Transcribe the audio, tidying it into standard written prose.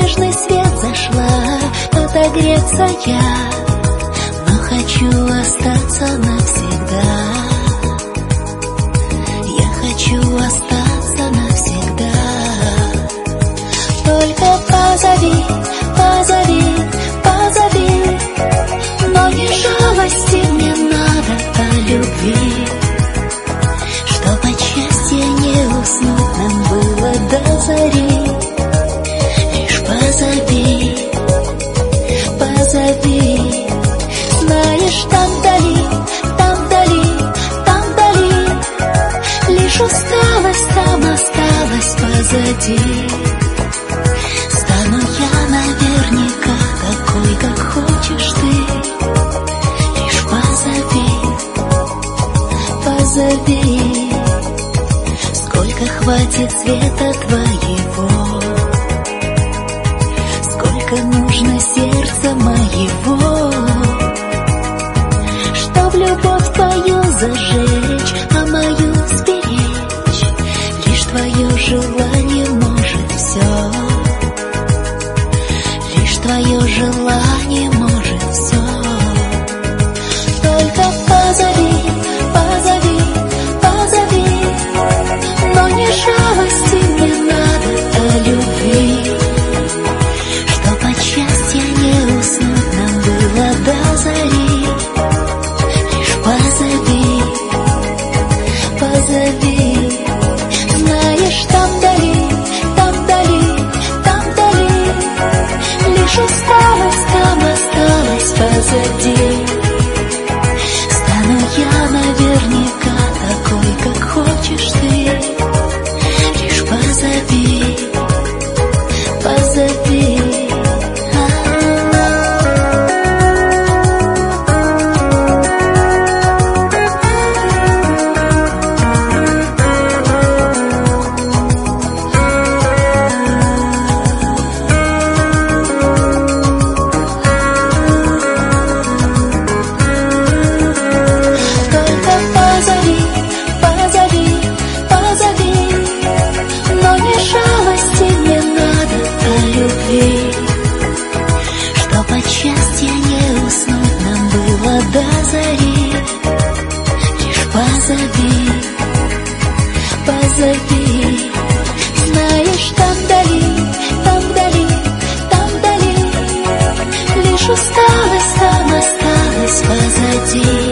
нежный свет зашла отогреться я, но хочу остаться навсегда. Я хочу остаться навсегда. Только позови, позови, позови, но не жалости мне надо, а любви. Чтоб от счастья не уснуть нам было до зари. Лишь позови, позови. Знаешь, там вдали, там вдали, там вдали лишь усталость там осталась позади. Стану я наверняка такой, как хочешь ты. Лишь позови, позови. Сколько хватит света твоего, сколько нужно сердца моего, чтоб любовь твою зажечь, а мою сберечь. Лишь твое желание может все, лишь твое желание может все. Только позови, позови, позови, но не жалости мне надо, а любви. Чтоб от счастья не уснуть нам было до зари. Лишь позови, позови. Знаешь, там вдали, там вдали, там вдали лишь усталость там осталась позади. Стану я наверняка такой, как хочешь ты. Лишь позови, позови. Чтоб от счастья не уснуть нам было до зари. Лишь позови, позови. Знаешь, там вдали, там вдали, там вдали лишь усталость там осталась позади.